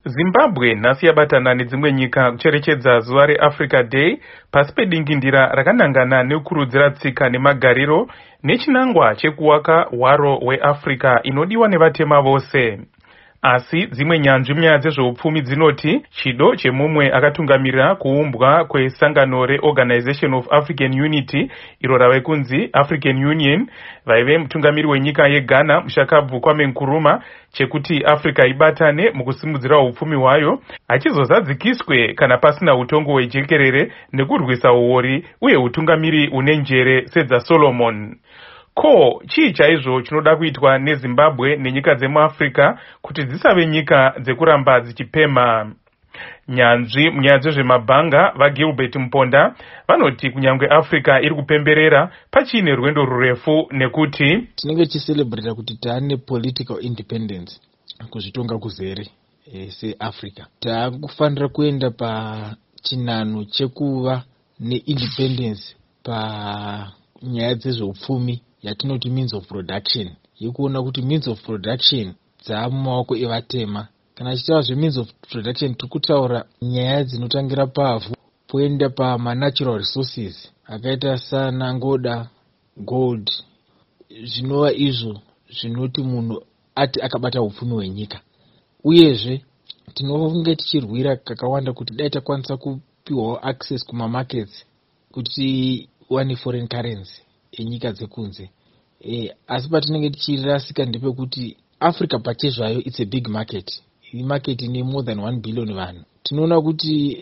Zimbabwe nhasi yabatana nedzimwe nyika kucherechedza zuva reAfrica Day pasi pedingindira rakanangana nekukurudzira tsika nemagariro nechinangwa chekuwaka hwaro hweAfrica inodiwa nevatema vose. Asi dzimwe nyanzvi munyaya dzezveupfumi dzinoti chido chemumwe akatungamirira kuumbwa kwesangano reOrganization of African Unity iro rave kunzi African Union vaive mutungamiri wenyika yeGhana Mushakabvu Kwame Nkrumah chekuti Africa ibatane mukusimudzira upfumi hwayo achizozadzikiswe kana pasina utongo hwejekerere nekurwisa uori uye utungamiri une njere sedzaSolomon. Ko chii chaizvo chinoda kuitwa neZimbabwe nenyika dzemuAfrica kuti dzisave nyika dzekuramba dzichipema? Nyanzvi munyaya dzezvemabhanga vaGilbert Mponda vanoti kunyange Africa iri kupemberera pachiine rwendo rurefu nekuti tinenge ticelebrata kuti taane political independence kuzvitonga kuzere seAfrica. Taakufanira kuenda pachinano chekuva neindependence panyaya dzezveupfumi yatinoti means of production, yekuona kuti means of production dzaamumaoko evatema. Kana tichitaura zvemeans of production tikutaura nyaya dzinotangira pavhu poenda pamanatural resources akaita sana ngoda, gold, zvinova izvo zvinoti munhu ati akabata upfumi hwenyika. Uyezve tinonge tichirwira kakawanda kuti dai takwanisa kupiwawo access kumamarkets kuti wane foreign currency enyika dzekunze. Asi patinenge tichirasika ndepekuti Africa pachezvayo it's a big market. Market ine more than 1 billion vanhu. Tinoona kuti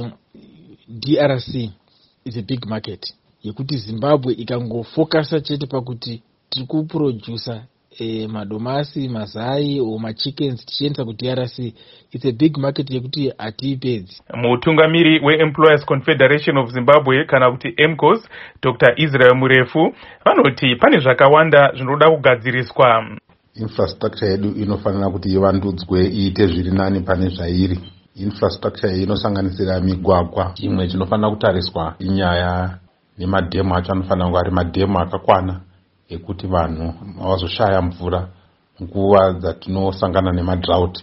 DRC is a big market yekuti Zimbabwe ikangofokasa chete pakuti tiri kuproducer madomasi, mazai o machickens tichiendesa ku DRC, it's a big market yekuti hatiipedzi. Mutungamiri weEmployers Confederation of Zimbabwe kana kuti EMCOS Dr. Israel Murefu vanoti pane zvakawanda zvinoda kugadziriswa. Infrastructure yedu inofanira kuti ivandudzwe iite zviri nani pane zvairi. Infrastructure inosanganisira migwagwa. Chimwe chinofanira kutariswa inyaya nemadhemu acho anofanira kunge ari madhemu akakwana ekuti vanhu vazoshaya mvura nguva dzatinosangana nemadrought.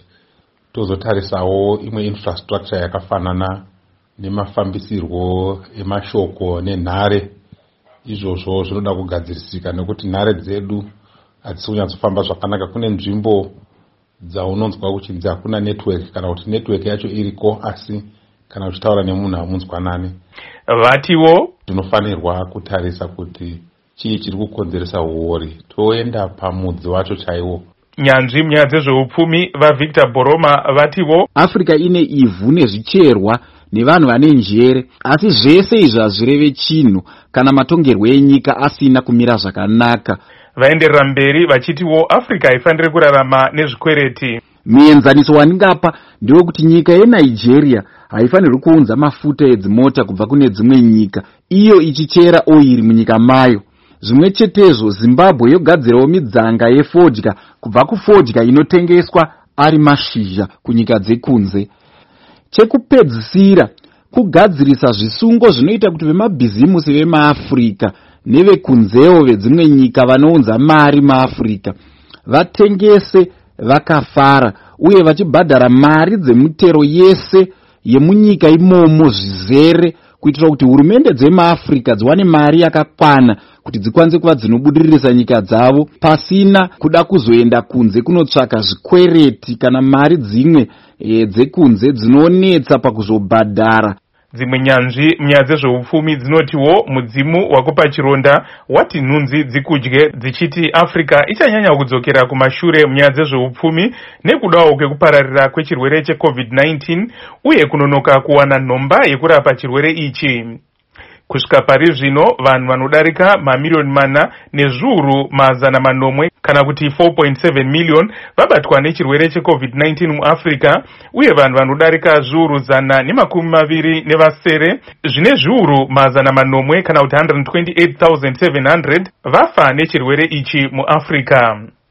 Tozotarisawo imwe infrastructure yakafanana nemafambisirwo emashoko nenhare. Izvozvo zvinoda kugadzirisika nekuti nhare dzedu hadzisi kunyatsofamba zvakanaka. Kune nzvimbo dzaunonzwa kuchinzi hakuna network kana kuti network yacho iriko asi kana uchitaura nemunhu hamunzwanani. Vatiwo tinofanirwa kutarisa kuti chii chiri kukonzeresa uori, toenda pamudzi wacho chaiwo. Nyanzvi munyaya dzezveupfumi vaVictor Boroma vatiwo Africa ine ivhu nezvicherwa nevanhu vane njere, asi zvese izvi hazvireve chinhu kana matongerwo enyika asina kumira zvakanaka. Vaenderera mberi vachitiwo Africa haifaniri kurarama nezvikwereti. Muenzaniso wandingapa ndewe kuti nyika yeNigeria haifanirwi kuunza mafuta edzimota kubva kune dzimwe nyika, iyo ichichera oiri munyika mayo. Zvimwe chetezvo Zimbabwe yogadzirawo midzanga yefodya kubva kufodya inotengeswa ari mashizha kunyika dzekunze. Chekupedzisira kugadzirisa zvisungo zvinoita kuti vemabhizimusi vemaAfrica nevekunzewo vedzimwe nyika vanounza mari maAfrica vatengese vakafara uye vachibhadhara mari dzemutero yese yemunyika imomo zvizere, kuitira kuti hurumende dzemaAfrica dziwane mari yakakwana kuti dzikwanise kuva dzinobudiririsa nyika dzavo pasina kuda kuzoenda kunze kunotsvaka zvikwereti kana mari dzimwe dzekunze dzinonetsa pakuzobhadhara. Dzimwe nyanzvi munyaya dzezveupfumi dzinotiwo mudzimu wakupa chironda wati nhunzi dzikudye dzichiti Africa ichanyanya kudzokera kumashure munyaya dzezveupfumi nekudawo kwekupararira kwechirwere cheCovid-19 uye kunonoka kuwana nhomba yekurapa chirwere ichi. Kusvika pari zvino vanhu vanodarika mamiliyoni mana nezviuru mazana manomwe kana kuti 4.7 million vabatwa nechirwere cheCovid-19 muAfrica uye vanhu vanodarika zviuru zana nemakumi maviri nevasere zvine zviuru mazana manomwe kana kuti 128,700 vafa nechirwere ichi muAfrica.